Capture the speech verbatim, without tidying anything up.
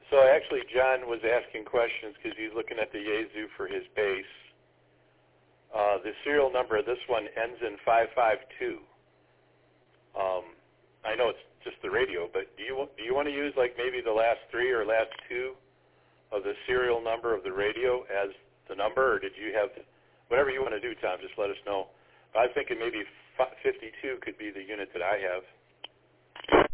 So actually, John was asking questions because he's looking at the Yaesu for his base. Uh, the serial number of this one ends in five five two. Um, I know it's just the radio, but do you do you want to use like maybe the last three or last two of the serial number of the radio as the number, or did you have whatever you want to do, Tom? Just let us know. I was thinking maybe fifty-two could be the unit that I have.